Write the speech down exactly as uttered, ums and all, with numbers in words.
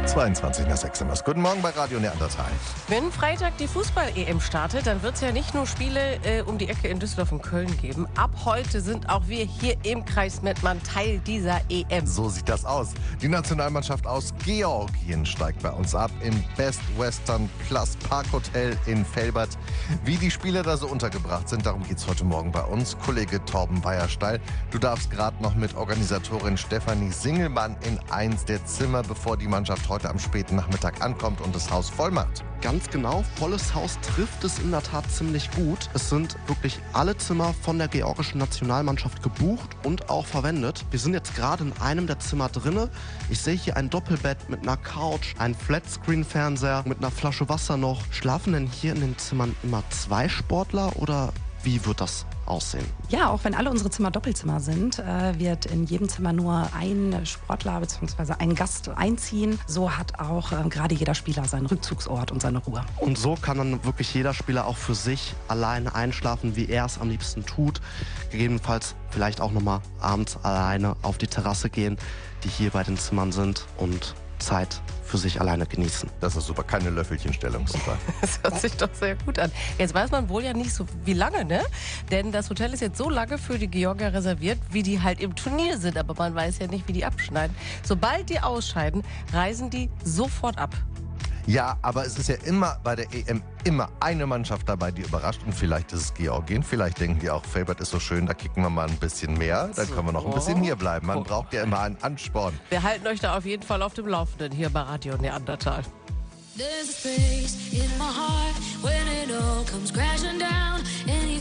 zweiundzwanzig nach sechs im Ost. Guten Morgen bei Radio Neandertal. Wenn Freitag die Fußball-E M startet, dann wird es ja nicht nur Spiele äh, um die Ecke in Düsseldorf und Köln geben. Ab heute sind auch wir hier im Kreis Mettmann Teil dieser E M. So sieht das aus. Die Nationalmannschaft aus Georgien steigt bei uns ab im Best Western Plus Park Hotel in Velbert. Wie die Spieler da so untergebracht sind, darum geht es heute Morgen bei uns. Kollege Torben Weiersteil, du darfst gerade noch mit Organisatorin Stefanie Singelmann in eins der Zimmer, bevor die Mannschaft heute am späten Nachmittag ankommt und das Haus voll macht. Ganz genau, volles Haus trifft es in der Tat ziemlich gut. Es sind wirklich alle Zimmer von der georgischen Nationalmannschaft gebucht und auch verwendet. Wir sind jetzt gerade in einem der Zimmer drinne. Ich sehe hier ein Doppelbett mit einer Couch, einen Flatscreen-Fernseher mit einer Flasche Wasser noch. Schlafen denn hier in den Zimmern immer zwei Sportler oder wie wird das aussehen? Ja, auch wenn alle unsere Zimmer Doppelzimmer sind, äh, wird in jedem Zimmer nur ein Sportler bzw. ein Gast einziehen. So hat auch äh, gerade jeder Spieler seinen Rückzugsort und seine Ruhe. Und so kann dann wirklich jeder Spieler auch für sich alleine einschlafen, wie er es am liebsten tut. Gegebenenfalls vielleicht auch nochmal abends alleine auf die Terrasse gehen, die hier bei den Zimmern sind und Zeit für sich alleine genießen. Das ist super, keine Löffelchenstellung, super. Das hört sich doch sehr gut an. Jetzt weiß man wohl ja nicht so wie lange, ne? Denn das Hotel ist jetzt so lange für die Georgier reserviert, wie die halt im Turnier sind. Aber man weiß ja nicht, wie die abschneiden. Sobald die ausscheiden, reisen die sofort ab. Ja, aber es ist ja immer bei der E M immer eine Mannschaft dabei, die überrascht. Und vielleicht ist es Georgien, vielleicht denken die auch, Velbert ist so schön, da kicken wir mal ein bisschen mehr. Dann können wir noch ein bisschen hier bleiben. Man braucht ja immer einen Ansporn. Wir halten euch da auf jeden Fall auf dem Laufenden hier bei Radio Neandertal. There's a space in my heart when it all comes crashing down.